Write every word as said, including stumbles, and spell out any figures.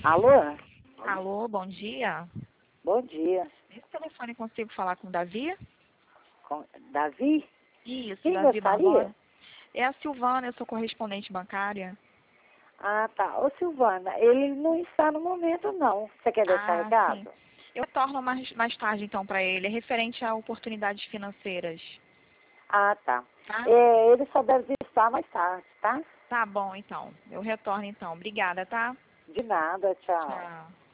Alô? Alô, bom dia. Bom dia. Esse telefone consigo falar com o Davi? Com... Davi? Isso, Quem Davi gostaria? Barbosa. É a Silvana, eu sou correspondente bancária. Ah, tá. Ô, Silvana, ele não está no momento, não. Você quer deixar Ah, sim. recado? Eu retorno mais, mais tarde, então, para ele. É referente a oportunidades financeiras. Ah, tá. Tá? É, ele só deve estar mais tarde, tá? Tá bom, então. Eu retorno, então. Obrigada, tá? De nada, tchau. Tchau.